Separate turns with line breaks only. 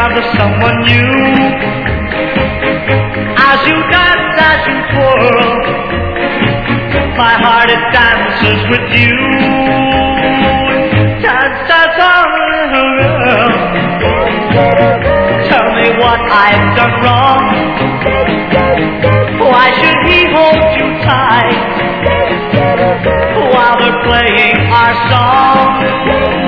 found someone new. As you dance, as you twirl, my heart it dances with you. Dance, dance on, little girl. Tell me what I've done wrong. Why should he hold you tight while they're playing our song?